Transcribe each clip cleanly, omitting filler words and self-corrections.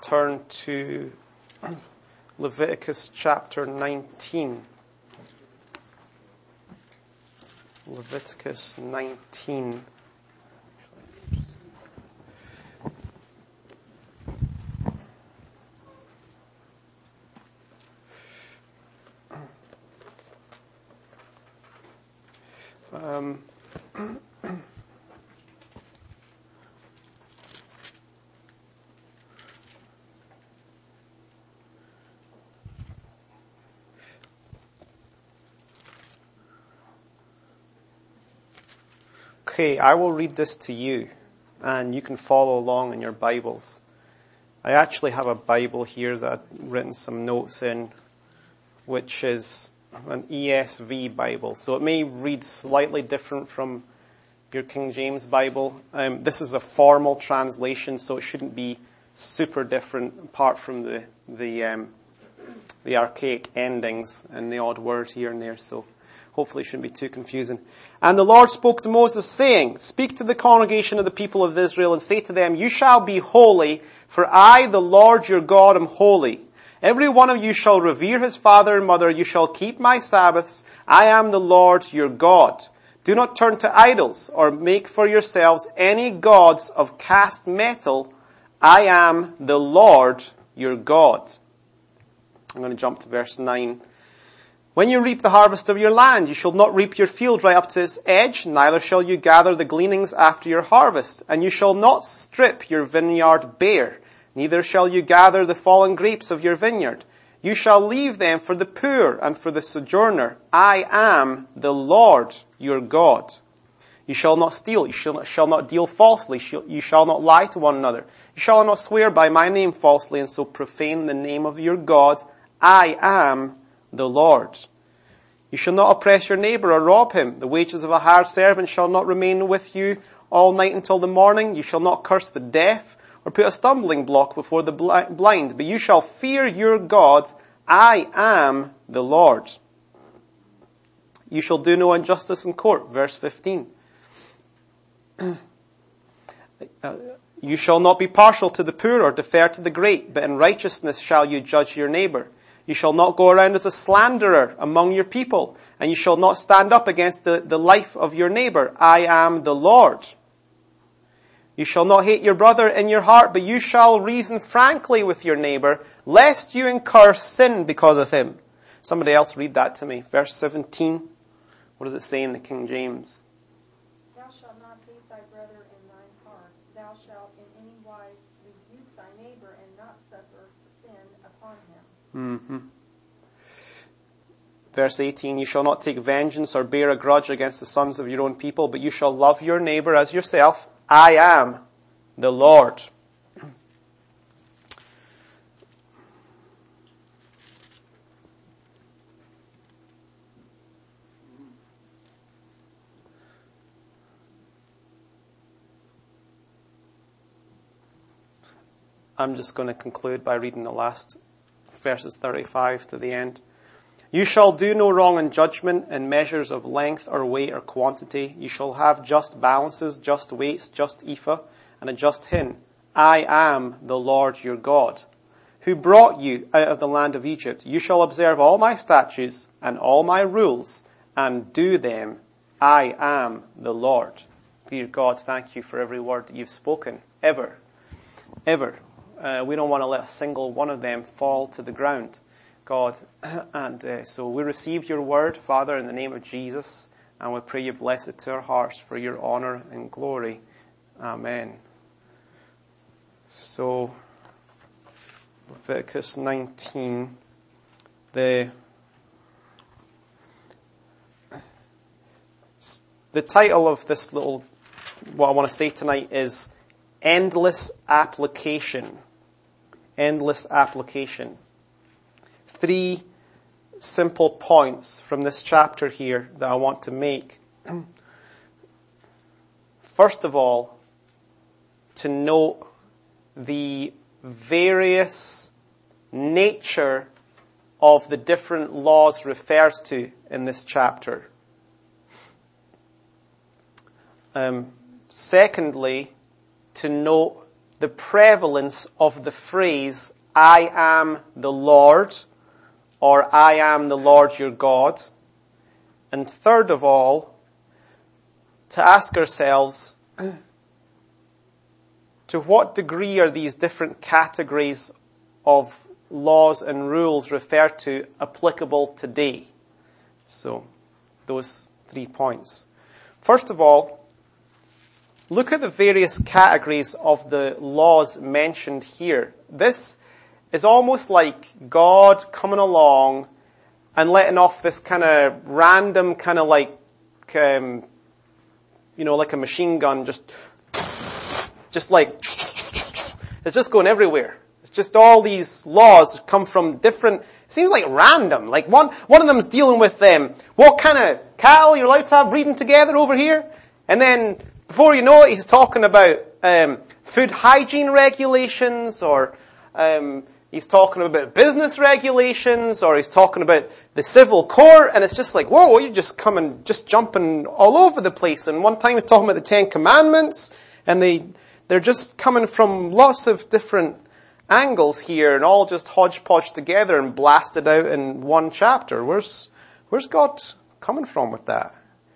turn to Leviticus chapter 19. Leviticus 19. Okay, I will read this to you, and you can follow along in your Bibles. I actually have a Bible here that I've written some notes in, which is an ESV Bible. So it may read slightly different from your King James Bible. This is a formal translation, so it shouldn't be super different apart from the archaic endings and the odd word here and there. So hopefully it shouldn't be too confusing. And the Lord spoke to Moses, saying, "Speak to the congregation of the people of Israel and say to them, you shall be holy, for I, the Lord your God, am holy. Every one of you shall revere his father and mother. You shall keep my Sabbaths. I am the Lord your God. Do not turn to idols or make for yourselves any gods of cast metal. I am the Lord your God." I'm going to jump to verse 9. "When you reap the harvest of your land, you shall not reap your field right up to its edge, neither shall you gather the gleanings after your harvest. And you shall not strip your vineyard bare, neither shall you gather the fallen grapes of your vineyard. You shall leave them for the poor and for the sojourner. I am the Lord your God. You shall not steal, you shall not deal falsely, you shall not lie to one another. You shall not swear by my name falsely and so profane the name of your God. I am the Lord. You shall not oppress your neighbor or rob him. The wages of a hired servant shall not remain with you all night until the morning. You shall not curse the deaf or put a stumbling block before the blind, but you shall fear your God. I am the Lord. You shall do no injustice in court." Verse 15. "You shall not be partial to the poor or defer to the great, but in righteousness shall you judge your neighbor. You shall not go around as a slanderer among your people, and you shall not stand up against the life of your neighbor. I am the Lord. You shall not hate your brother in your heart, but you shall reason frankly with your neighbor, lest you incur sin because of him." Somebody else read that to me. Verse 17. What does it say in the King James? "Thou shalt not hate thy brother in thine heart. Thou shalt in any wise rebuke thy neighbor and not suffer sin upon him." Verse 18, "You shall not take vengeance or bear a grudge against the sons of your own people, but you shall love your neighbor as yourself. I am the Lord." I'm just going to conclude by reading the last verses 35 to the end. "You shall do no wrong in judgment in measures of length or weight or quantity. You shall have just balances, just weights, just ephah, and a just hin. I am the Lord your God, who brought you out of the land of Egypt. You shall observe all my statutes and all my rules and do them. I am the Lord." Dear God, thank you for every word that you've spoken, ever. We don't want to let a single one of them fall to the ground, God. And so we receive your word, Father, in the name of Jesus, and we pray you bless it to our hearts for your honor and glory. Amen. So, Leviticus 19, the title of this little, what I want to say tonight is Endless Application. Endless application. 3 simple points from this chapter here that I want to make. First of all, to note the various nature of the different laws referred to in this chapter. Secondly, to note the prevalence of the phrase, I am the Lord, or I am the Lord your God. And third of all, to ask ourselves, to what degree are these different categories of laws and rules referred to applicable today? So, those 3 points. First of all, look at the various categories of the laws mentioned here. This is almost like God coming along and letting off this kind of random kind of like, like a machine gun, just like, it's just going everywhere. It's just all these laws come from different, it seems like random. Like one of them is dealing with what kind of cattle you're allowed to have breeding together over here. And then before you know it, he's talking about food hygiene regulations, or he's talking about business regulations, or he's talking about the civil court, and it's just like, whoa, you're just jumping all over the place. And one time he's talking about the 10 Commandments, and they're just coming from lots of different angles here, and all just hodgepodge together and blasted out in one chapter. Where's God coming from with that?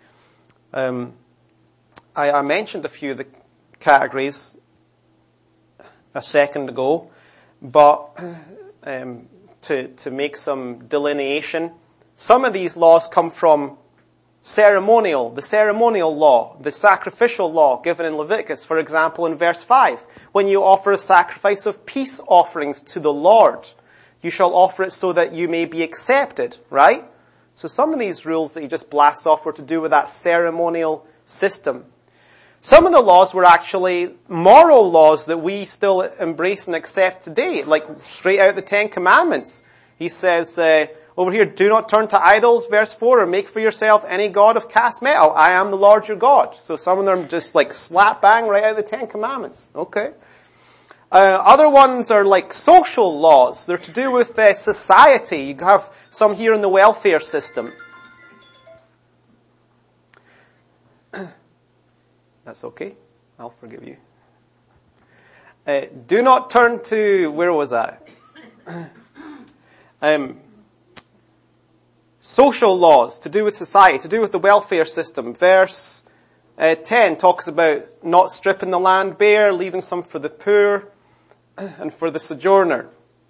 I mentioned a few of the categories a second ago, but to make some delineation, some of these laws come from the ceremonial law, the sacrificial law given in Leviticus. For example, in verse 5, when you offer a sacrifice of peace offerings to the Lord, you shall offer it so that you may be accepted, right? So some of these rules that he just blasts off were to do with that ceremonial system. Some of the laws were actually moral laws that we still embrace and accept today, like straight out the 10 Commandments. He says, over here, do not turn to idols, verse 4, or make for yourself any god of cast metal. I am the Lord your God. So some of them just like slap bang right out of the 10 Commandments. Okay. Other ones are like social laws. They're to do with society. You have some here in the welfare system. That's okay. I'll forgive you. Do not turn to, where was that? Social laws to do with society, to do with the welfare system. Verse 10 talks about not stripping the land bare, leaving some for the poor and for the sojourner.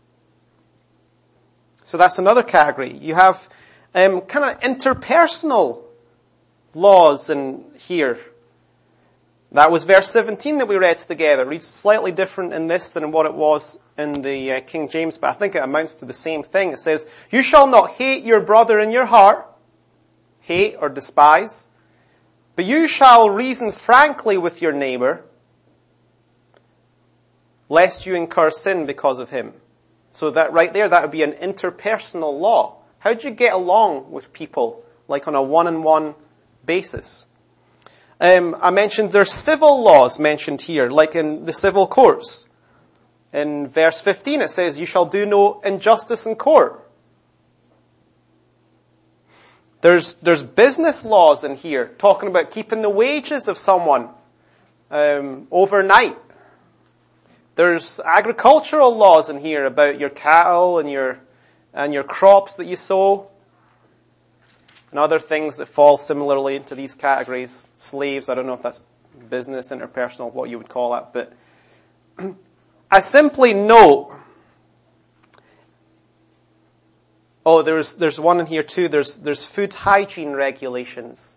So that's another category. You have kind of interpersonal laws in here. That was verse 17 that we read together. It reads slightly different in this than what it was in the King James, but I think it amounts to the same thing. It says, you shall not hate your brother in your heart, hate or despise, but you shall reason frankly with your neighbor, lest you incur sin because of him. So that right there, that would be an interpersonal law. How do you get along with people, like on a one-on-one basis? I mentioned there's civil laws mentioned here, like in the civil courts. In verse 15 it says, you shall do no injustice in court. There's business laws in here, talking about keeping the wages of someone overnight. There's agricultural laws in here about your cattle and your crops that you sow. And other things that fall similarly into these categories. Slaves, I don't know if that's business, interpersonal, what you would call that. But I simply note, there's one in here too. There's food hygiene regulations,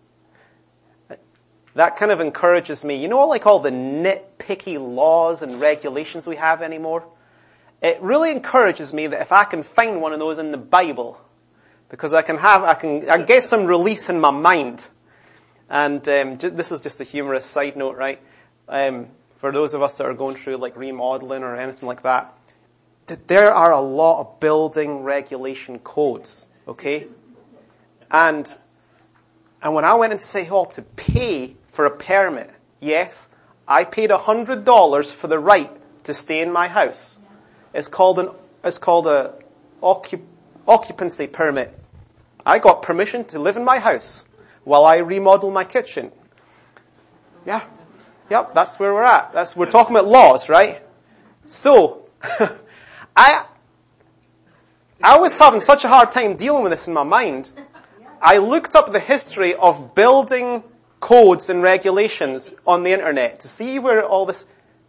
That kind of encourages me. Like all the nitpicky laws and regulations we have anymore? It really encourages me that if I can find one of those in the Bible, because I can get some release in my mind. And this is just a humorous side note, right? For those of us that are going through like remodeling or anything like that, there are a lot of building regulation codes, okay? And when I went in to say, to pay for a permit, yes, I paid $100 for the right to stay in my house. It's called a occupancy permit. I got permission to live in my house while I remodel my kitchen. Yeah. Yep, that's where we're at. We're talking about laws, right? So, I was having such a hard time dealing with this in my mind. I looked up the history of building codes and regulations on the internet to see where all this...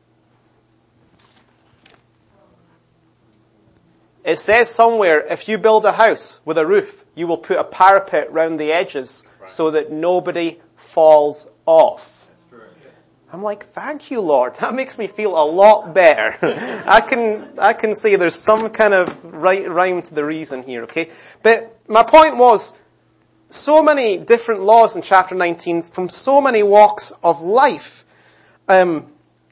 It says somewhere, if you build a house with a roof, you will put a parapet round the edges so that nobody falls off. I'm like, thank you, Lord. That makes me feel a lot better. I can see there's some kind of rhyme to the reason here, okay? But my point was, so many different laws in chapter 19 from so many walks of life. And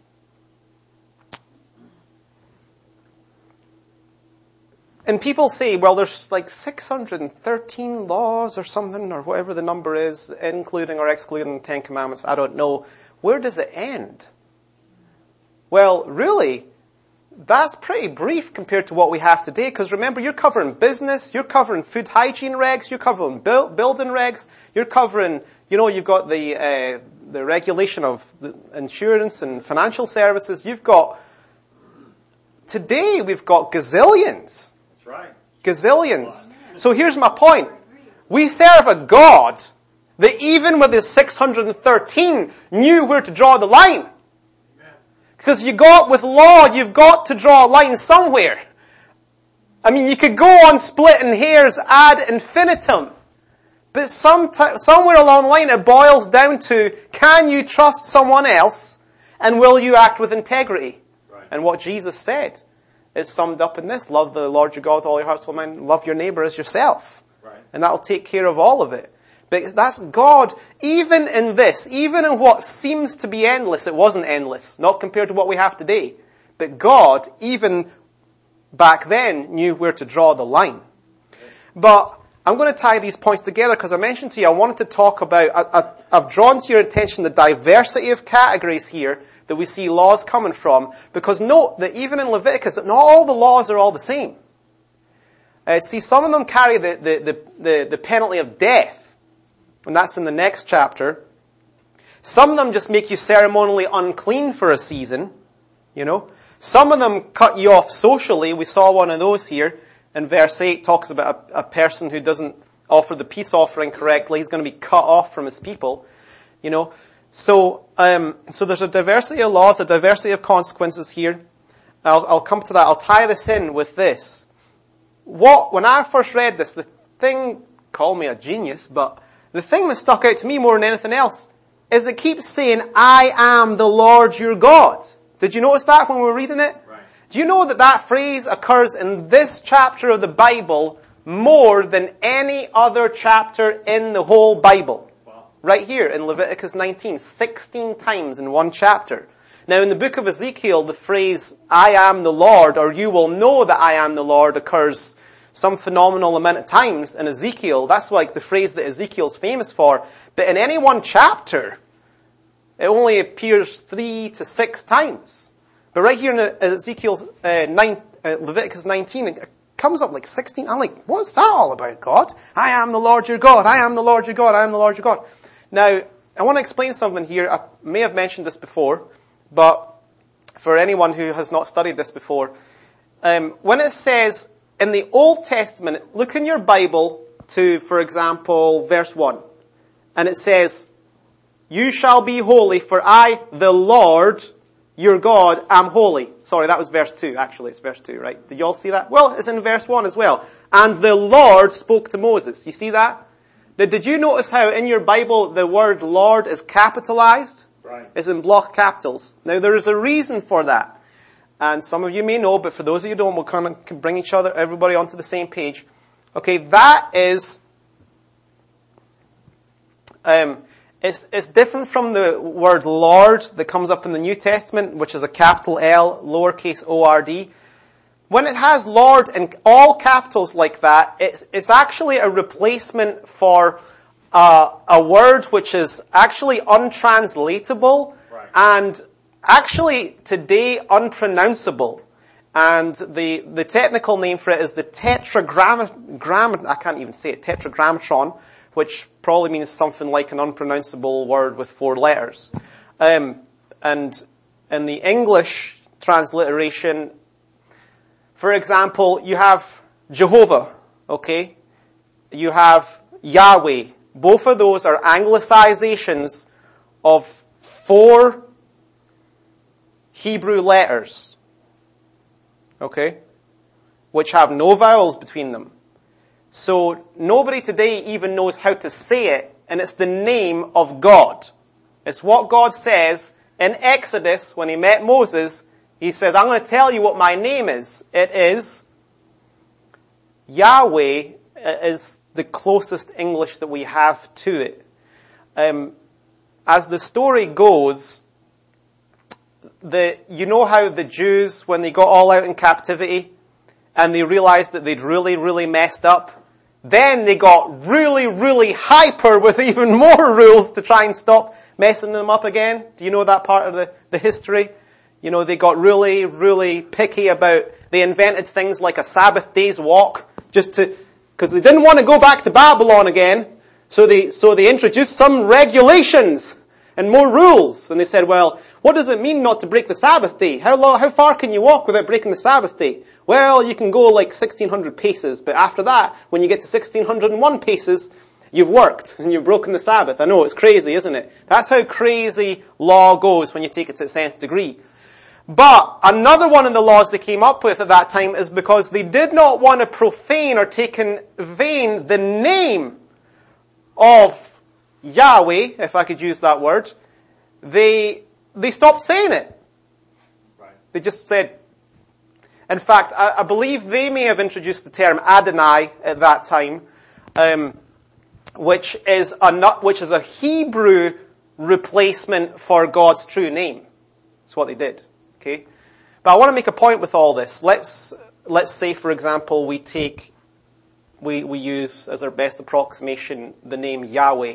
people say, well, there's like 613 laws or something, or whatever the number is, including or excluding the Ten Commandments. I don't know. Where does it end? Well, really, that's pretty brief compared to what we have today, because remember, you're covering business, you're covering food hygiene regs, you're covering building regs, you're covering, you've got the regulation of the insurance and financial services. Today we've got gazillions. That's right. Gazillions. So here's my point. We serve a God that even with his 613 knew where to draw the line. Because with law, you've got to draw a line somewhere. I mean, you could go on splitting hairs ad infinitum. But somewhere along the line it boils down to, can you trust someone else and will you act with integrity? Right. And what Jesus said is summed up in this: love the Lord your God with all your heart, soul, mind, love your neighbor as yourself. Right. And that'll take care of all of it. But that's God, even in this, even in what seems to be endless, it wasn't endless, not compared to what we have today. But God, even back then, knew where to draw the line. But I'm going to tie these points together because I mentioned to you, I wanted to talk about, I've drawn to your attention the diversity of categories here that we see laws coming from. Because note that even in Leviticus, not all the laws are all the same. See, some of them carry the penalty of death. And that's in the next chapter. Some of them just make you ceremonially unclean for a season. Some of them cut you off socially. We saw one of those here. In verse 8 talks about a person who doesn't offer the peace offering correctly. He's going to be cut off from his people. So there's a diversity of laws, a diversity of consequences here. I'll come to that. I'll tie this in with this. When I first read this, call me a genius, but the thing that stuck out to me more than anything else is it keeps saying, I am the Lord your God. Did you notice that when we were reading it? Right. Do you know that phrase occurs in this chapter of the Bible more than any other chapter in the whole Bible? Wow. Right here in Leviticus 19, 16 times in one chapter. Now in the book of Ezekiel, the phrase, I am the Lord, or you will know that I am the Lord, occurs some phenomenal amount of times in Ezekiel. That's like the phrase that Ezekiel's famous for. But in any one chapter, it only appears 3 to 6 times. But right here in Leviticus 19, it comes up like 16. I'm like, what's that all about, God? I am the Lord your God. I am the Lord your God. I am the Lord your God. Now, I want to explain something here. I may have mentioned this before, but for anyone who has not studied this before, when it says, in the Old Testament, look in your Bible to, for example, verse 1. And it says, you shall be holy, for I, the Lord, your God, am holy. Sorry, that was verse 2. Actually, it's verse 2, right? Did you all see that? Well, it's in verse 1 as well. And the Lord spoke to Moses. You see that? Now, did you notice how in your Bible the word Lord is capitalized? Right. It's in block capitals. Now, there is a reason for that. And some of you may know, but for those of you who don't, we'll kind of bring everybody onto the same page. Okay, that is, it's different from the word Lord that comes up in the New Testament, which is a capital L, lowercase O-R-D. When it has Lord in all capitals like that, it's actually a replacement for a word which is actually untranslatable. Right. And actually, today, unpronounceable. And the technical name for it is the tetragrammaton, which probably means something like an unpronounceable word with 4 letters. And in the English transliteration, for example, you have Jehovah, okay? You have Yahweh. Both of those are anglicizations of 4 Hebrew letters, okay? Which have no vowels between them. So nobody today even knows how to say it, and it's the name of God. It's what God says in Exodus when he met Moses. He says, I'm going to tell you what my name is. It is Yahweh, is the closest English that we have to it. As the story goes, you know how the Jews, when they got all out in captivity, and they realized that they'd really, really messed up, then they got really, really hyper with even more rules to try and stop messing them up again. Do you know that part of the history? You know, they got really, really picky about, they invented things like a Sabbath day's walk, because they didn't want to go back to Babylon again. So they introduced some regulations and more rules. And they said, well, what does it mean not to break the Sabbath day? How far can you walk without breaking the Sabbath day? Well, you can go like 1,600 paces, but after that, when you get to 1,601 paces, you've worked and you've broken the Sabbath. I know, it's crazy, isn't it? That's how crazy law goes when you take it to its nth degree. But another one of the laws they came up with at that time is because they did not want to profane or take in vain the name of Yahweh, if I could use that word. They stopped saying it. Right. They just said, in fact, I believe they may have introduced the term Adonai at that time, which is a Hebrew replacement for God's true name. That's what they did. Okay? But I want to make a point with all this. Let's say, for example, we use as our best approximation the name Yahweh.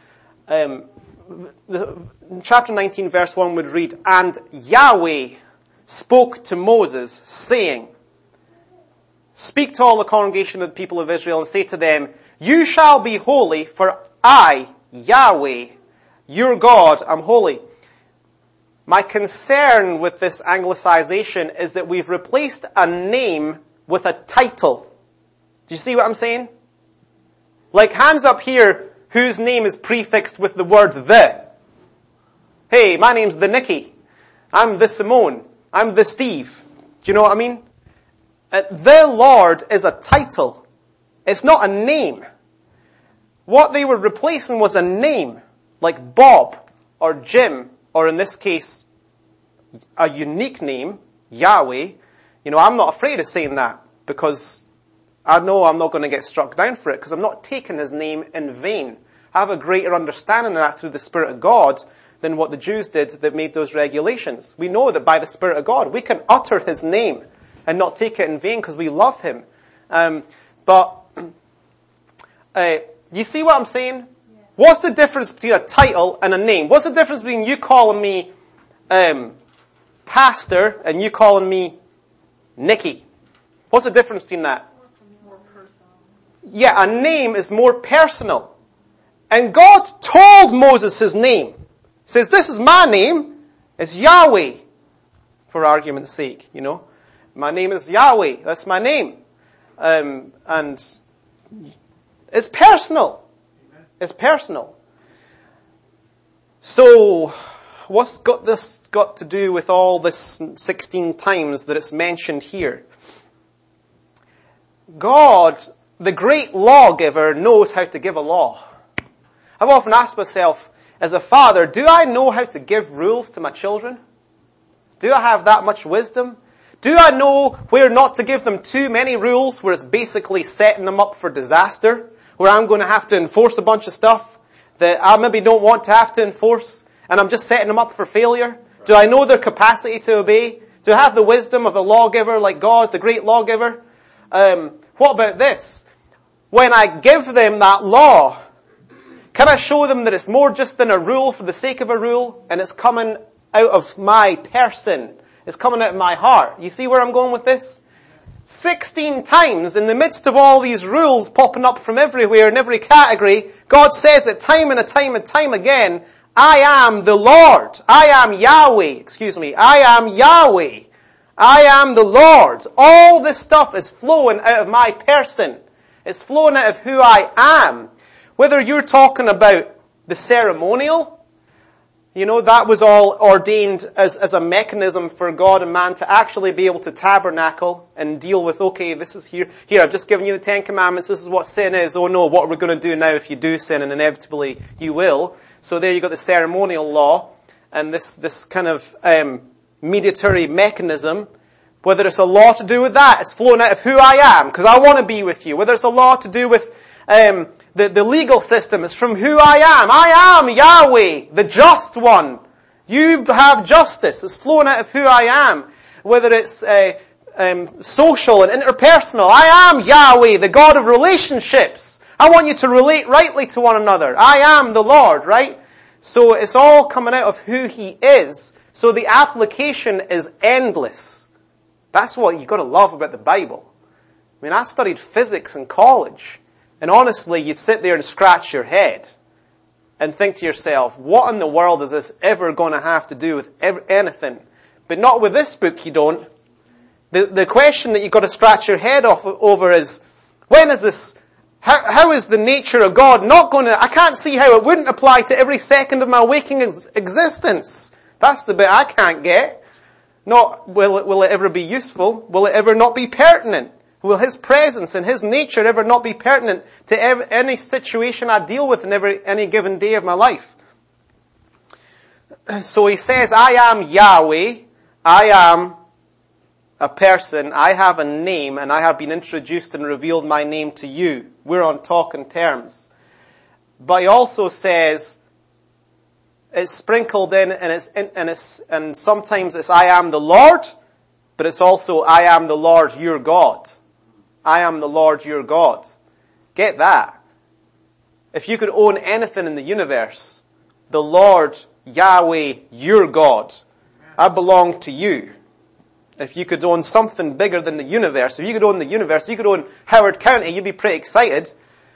Chapter 19 verse 1 would read, and Yahweh spoke to Moses, saying, speak to all the congregation of the people of Israel and say to them, you shall be holy, for I, Yahweh, your God, am holy. My concern with this anglicization is that we've replaced a name with a title. Do you see what I'm saying? Like, hands up here, whose name is prefixed with the word the. Hey, my name's the Nikki. I'm the Simone. I'm the Steve. Do you know what I mean? The Lord is a title. It's not a name. What they were replacing was a name, like Bob or Jim, or in this case, a unique name, Yahweh. You know, I'm not afraid of saying that because I know I'm not going to get struck down for it because I'm not taking his name in vain. I have a greater understanding of that through the Spirit of God than what the Jews did that made those regulations. We know that by the Spirit of God, we can utter his name and not take it in vain because we love him. But you see what I'm saying? Yeah. What's the difference between a title and a name? What's the difference between you calling me pastor and you calling me Nikki? What's the difference between that? More personal. Yeah, a name is more personal. And God told Moses his name. He says, this is my name. It's Yahweh. For argument's sake, you know. My name is Yahweh. That's my name. And it's personal. It's personal. So, what's this got to do with all this 16 times that it's mentioned here? God, the great lawgiver, knows how to give a law. I've often asked myself, as a father, do I know how to give rules to my children? Do I have that much wisdom? Do I know where not to give them too many rules, where it's basically setting them up for disaster, where I'm going to have to enforce a bunch of stuff that I maybe don't want to have to enforce, and I'm just setting them up for failure? Do I know their capacity to obey? Do I have the wisdom of the lawgiver like God, the great lawgiver? What about this? When I give them that law, can I show them that it's more just than a rule for the sake of a rule, and it's coming out of my person? It's coming out of my heart. You see where I'm going with this? 16 times in the midst of all these rules popping up from everywhere in every category, God says it time and time again, I am the Lord. I am Yahweh. I am Yahweh. I am the Lord. All this stuff is flowing out of my person. It's flowing out of who I am. Whether you're talking about the ceremonial, that was all ordained as a mechanism for God and man to actually be able to tabernacle and deal with, okay, this is here, I've just given you the 10 Commandments, this is what sin is, oh no, what are we going to do now if you do sin, and inevitably you will. So there you got the ceremonial law, and this kind of, mediatory mechanism. Whether it's a law to do with that, it's flowing out of who I am, because I want to be with you. Whether it's a law to do with, the legal system, is from who I am. I am Yahweh, the just one. You have justice. It's flowing out of who I am. Whether it's social and interpersonal, I am Yahweh, the God of relationships. I want you to relate rightly to one another. I am the Lord, right? So it's all coming out of who He is. So the application is endless. That's what you've got to love about the Bible. I mean, I studied physics in college. And honestly, you'd sit there and scratch your head and think to yourself, what in the world is this ever going to have to do with anything? But not with this book, you don't. The question that you've got to scratch your head over is, when is this, how is the nature of God not going to, I can't see how it wouldn't apply to every second of my waking existence. That's the bit I can't get. Not, will it ever be useful? Will it ever not be pertinent? Will His presence and His nature ever not be pertinent to any situation I deal with in any given day of my life? So He says, I am Yahweh. I am a person. I have a name, and I have been introduced and revealed my name to you. We're on talking terms. But He also says, it's sprinkled in, and sometimes it's I am the Lord, but it's also I am the Lord your God. I am the Lord your God. Get that. If you could own anything in the universe, the Lord, Yahweh, your God, I belong to you. If you could own something bigger than the universe, if you could own the universe, you could own Howard County, you'd be pretty excited.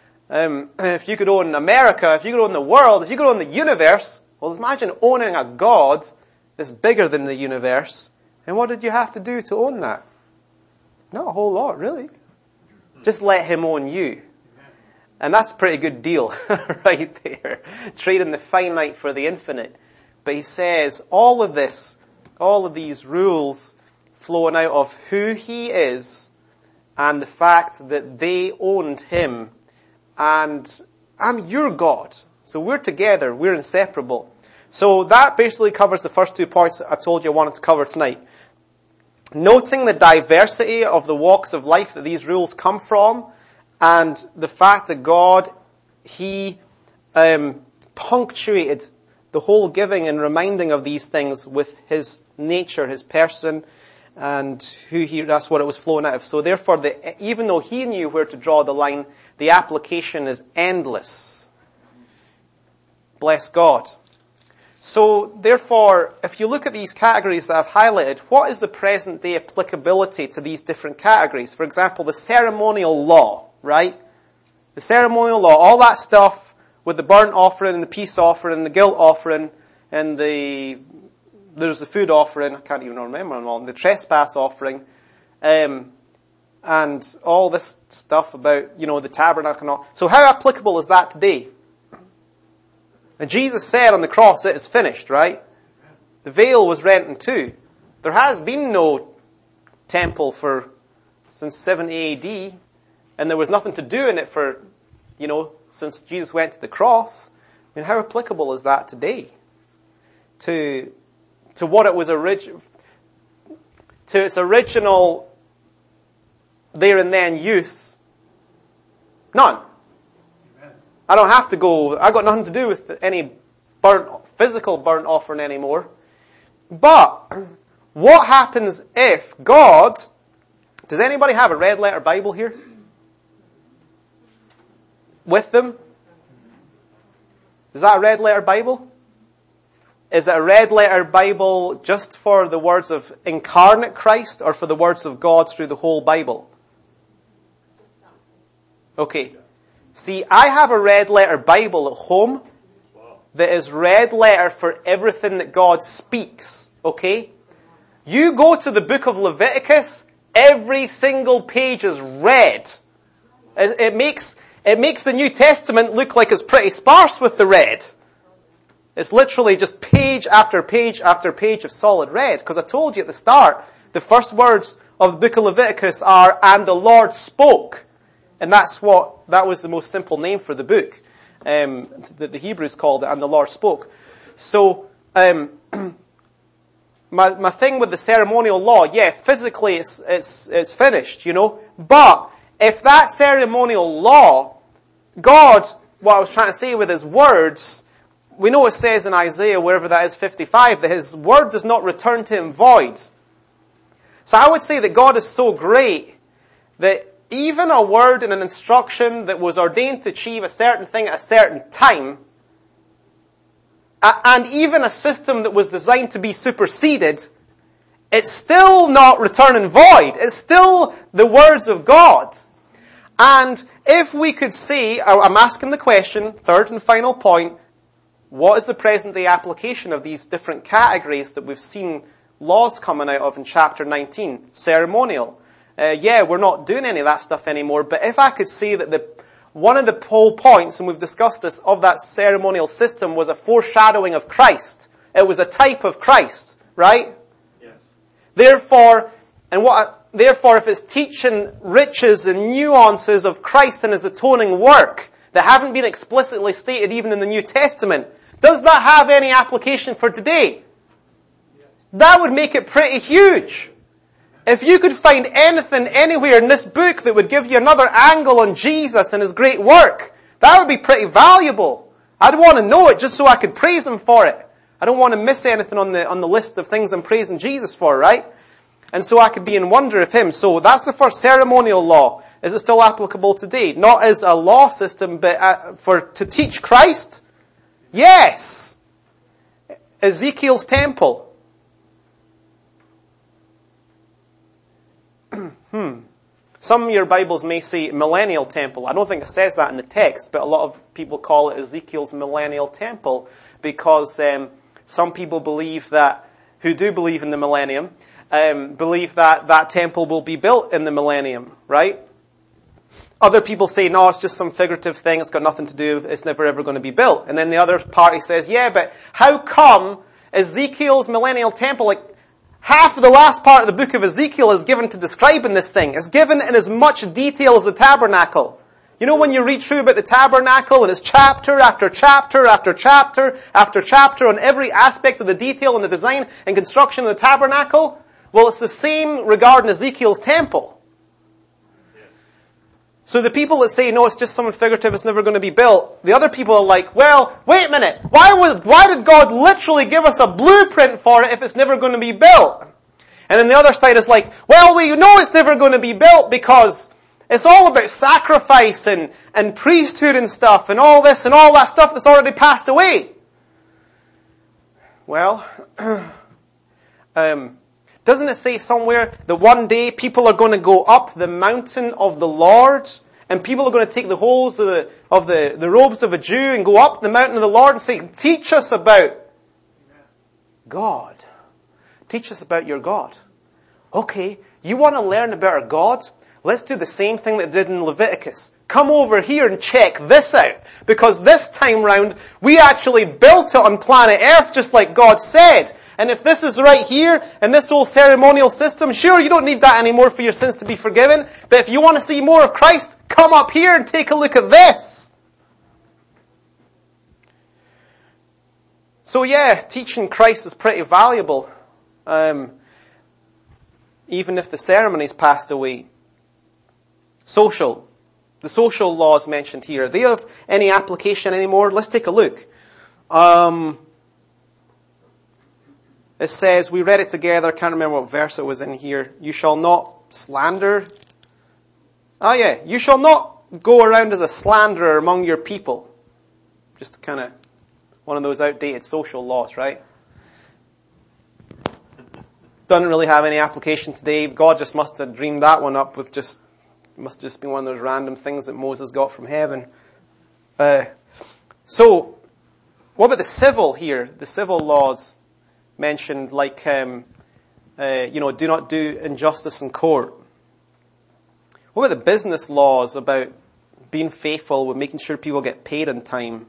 If you could own America, if you could own the world, if you could own the universe, well, imagine owning a God that's bigger than the universe. And what did you have to do to own that? Not a whole lot, really. Just let Him own you. And that's a pretty good deal right there. Trading the finite for the infinite. But He says all of these rules flowing out of who He is and the fact that they owned Him. And I'm your God. So we're together. We're inseparable. So that basically covers the first 2 points I told you I wanted to cover tonight. Noting the diversity of the walks of life that these rules come from, and the fact that God, He punctuated the whole giving and reminding of these things with His nature, His person, and that's what it was flowing out of. So therefore, even though He knew where to draw the line, the application is endless. Bless God. So, therefore, if you look at these categories that I've highlighted, what is the present day applicability to these different categories? For example, the ceremonial law, right? The ceremonial law, all that stuff with the burnt offering and the peace offering and the guilt offering and there's the food offering, I can't even remember them all, the trespass offering, and all this stuff about, the tabernacle and all. So how applicable is that today? And Jesus said on the cross, it is finished, right? The veil was rent in two. There has been no temple since 70 AD, and there was nothing to do in it since Jesus went to the cross. I mean, how applicable is that today? To what it was to its original there and then use? None. I don't have to go, I've got nothing to do with any physical burnt offering anymore. But, what happens if God, does anybody have a red letter Bible here? With them? Is that a red letter Bible? Is it a red letter Bible just for the words of incarnate Christ or for the words of God through the whole Bible? Okay. See, I have a red letter Bible at home, that is red letter for everything that God speaks, okay? You go to the book of Leviticus, every single page is red. It makes the New Testament look like it's pretty sparse with the red. It's literally just page after page after page of solid red. Because I told you at the start, the first words of the book of Leviticus are, "And the Lord spoke." And that was the most simple name for the book. The Hebrews called it, "And the Lord spoke." So, my thing with the ceremonial law, yeah, physically it's finished, But if that ceremonial law, God, what I was trying to say with his words, we know it says in Isaiah, wherever that is, 55, that his word does not return to him void. So I would say that God is so great that even a word and an instruction that was ordained to achieve a certain thing at a certain time, and even a system that was designed to be superseded, it's still not returning void. It's still the words of God. And if we could see, I'm asking the question, third and final point, what is the present day application of these different categories that we've seen laws coming out of in chapter 19? Ceremonial. We're not doing any of that stuff anymore, but if I could see that one of the whole points, and we've discussed this, of that ceremonial system was a foreshadowing of Christ. It was a type of Christ, right? Yes. Therefore, if it's teaching riches and nuances of Christ and his atoning work that haven't been explicitly stated even in the New Testament, does that have any application for today? Yes. That would make it pretty huge. If you could find anything anywhere in this book that would give you another angle on Jesus and his great work, that would be pretty valuable. I'd want to know it just so I could praise him for it. I don't want to miss anything on the list of things I'm praising Jesus for, right? And so I could be in wonder of him. So that's the first ceremonial law. Is it still applicable today? Not as a law system, but to teach Christ? Yes. Ezekiel's temple. Some of your Bibles may say millennial temple. I don't think it says that in the text, but a lot of people call it Ezekiel's millennial temple because some people who do believe in the millennium, believe that temple will be built in the millennium, right? Other people say, no, it's just some figurative thing, it's got nothing to do, it's never ever going to be built. And then the other party says, yeah, but how come Ezekiel's millennial temple, like half of the last part of the book of Ezekiel is given to describing this thing. It's given in as much detail as the tabernacle. You know when you read through about the tabernacle and it's chapter after chapter after chapter after chapter on every aspect of the detail and the design and construction of the tabernacle? Well, it's the same regarding Ezekiel's temple. So the people that say, no, it's just something figurative, it's never going to be built. The other people are like, well, wait a minute. Why did God literally give us a blueprint for it if it's never going to be built? And then the other side is like, well, we know it's never going to be built because it's all about sacrifice and priesthood and stuff and all this and all that stuff that's already passed away. Well, doesn't it say somewhere that one day people are going to go up the mountain of the Lord and people are going to take the holes of the robes of a Jew and go up the mountain of the Lord and say, teach us about God. Teach us about your God. Okay, you want to learn about our God? Let's do the same thing that did in Leviticus. Come over here and check this out. Because this time round, we actually built it on planet Earth just like God said. And if this is right here, and this whole ceremonial system, sure, you don't need that anymore for your sins to be forgiven. But if you want to see more of Christ, come up here and take a look at this. So yeah, teaching Christ is pretty valuable. Even if the ceremony's passed away. The social laws mentioned here, do they have any application anymore? Let's take a look. It says, we read it together, I can't remember what verse it was in here. You shall not slander. Oh yeah, you shall not go around as a slanderer among your people. Just kind of one of those outdated social laws, right? Doesn't really have any application today. God just must have dreamed that one up with must just be one of those random things that Moses got from heaven. So, what about the civil here? The civil laws mentioned, like, do not do injustice in court. What about the business laws about being faithful with making sure people get paid on time?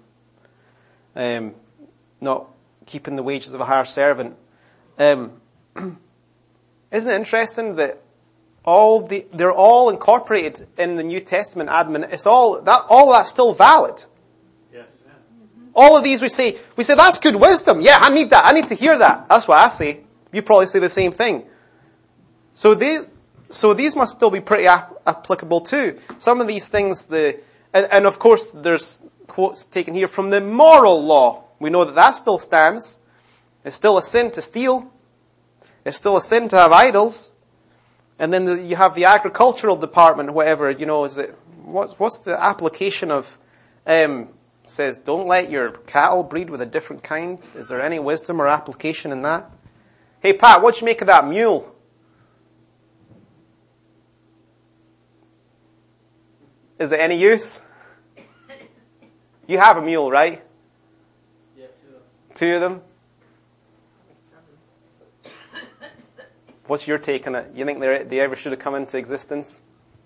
Not keeping the wages of a hired servant. Isn't it interesting that they're all incorporated in the New Testament admin? All that's still valid. Yes. All of these we say that's good wisdom. Yeah, I need that. I need to hear that. That's what I say. You probably say the same thing. So these must still be pretty applicable too. Some of these things, and of course there's quotes taken here from the moral law. We know that still stands. It's still a sin to steal. It's still a sin to have idols. And then you have the agricultural department, whatever, what's the application of, says, don't let your cattle breed with a different kind. Is there any wisdom or application in that? Hey, Pat, what'd you make of that mule? Is it any use? You have a mule, right? Yeah, Two of them? What's your take on it? You think they ever should have come into existence?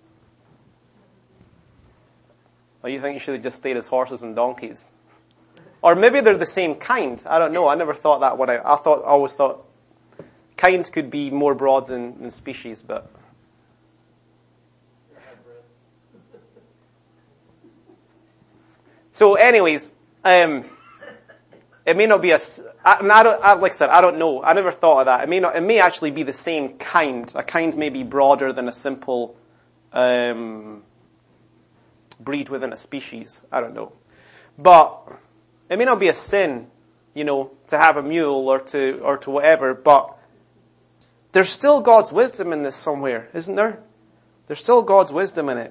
Or you think you should have just stayed as horses and donkeys? Or maybe they're the same kind. I don't know. I never thought that when I always thought kind could be more broad than species, but. So anyways, it may not be like I said, I don't know. I never thought of that. It may actually be the same kind. A kind may be broader than a simple, breed within a species. I don't know. But it may not be a sin, to have a mule or to whatever, but there's still God's wisdom in this somewhere, isn't there? There's still God's wisdom in it.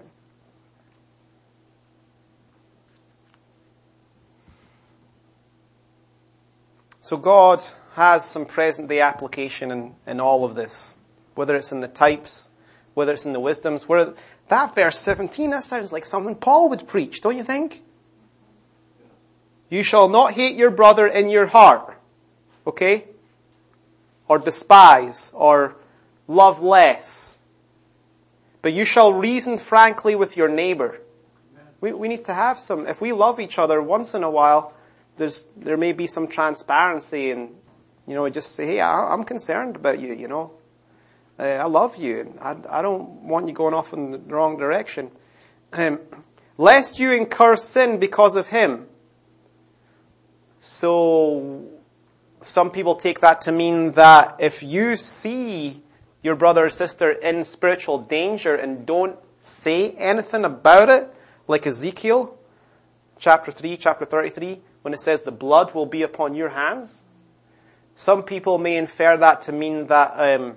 So God has some present-day application in all of this, whether it's in the types, whether it's in the wisdoms. That verse 17, that sounds like something Paul would preach, don't you think? You shall not hate your brother in your heart, okay? Or despise, or love less. But you shall reason frankly with your neighbor. We need to have some, if we love each other once in a while, there may be some transparency and, just say, hey, I'm concerned about you, I love you. And I don't want you going off in the wrong direction. Lest you incur sin because of him. So, some people take that to mean that if you see your brother or sister in spiritual danger and don't say anything about it, like Ezekiel, chapter 3, chapter 33, when it says the blood will be upon your hands. Some people may infer that to mean that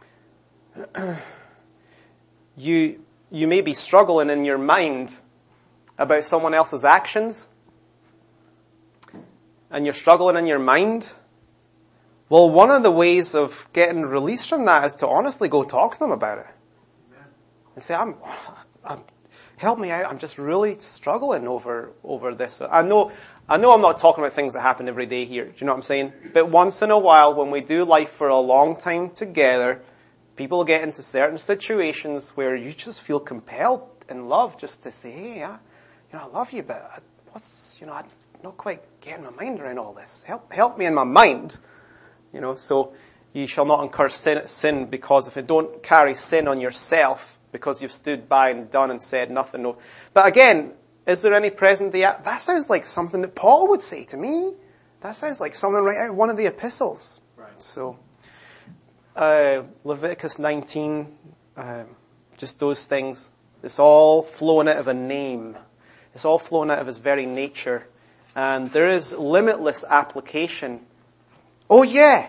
you may be struggling in your mind about someone else's actions, and you're struggling in your mind. Well, one of the ways of getting released from that is to honestly go talk to them about it. And say, help me out, I'm just really struggling over this. I know I'm not talking about things that happen every day here. Do you know what I'm saying? But once in a while, when we do life for a long time together, people get into certain situations where you just feel compelled in love just to say, hey, I love you, but I'm not quite getting my mind around all this. Help me in my mind. So you shall not incur sin because of it. Don't carry sin on yourself because you've stood by and done and said nothing. No. But again, is there any present day? That sounds like something that Paul would say to me. That sounds like something right out of one of the epistles. Right. So, Leviticus 19, just those things. It's all flowing out of a name. It's all flowing out of his very nature. And there is limitless application. Oh yeah!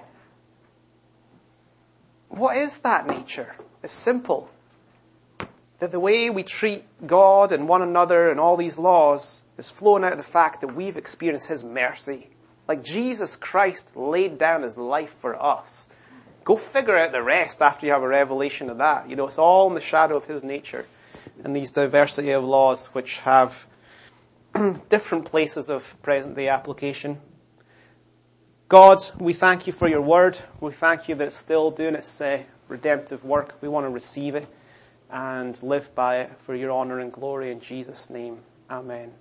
What is that nature? It's simple. That the way we treat God and one another and all these laws is flowing out of the fact that we've experienced his mercy. Like Jesus Christ laid down his life for us. Go figure out the rest after you have a revelation of that. It's all in the shadow of his nature. And these diversity of laws which have different places of present day application. God, we thank you for your word. We thank you that it's still doing its redemptive work. We want to receive it and live by it for your honor and glory in Jesus' name. Amen.